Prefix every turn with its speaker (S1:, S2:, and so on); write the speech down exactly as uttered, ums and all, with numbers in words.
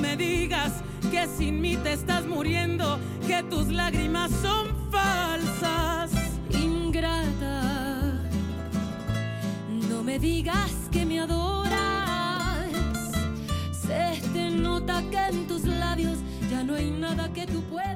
S1: me digas que sin mí te estás muriendo, que tus lágrimas son falsas.
S2: Ingrata, no me digas que me adoras. Se te nota que en tus labios ya no hay nada que tú puedas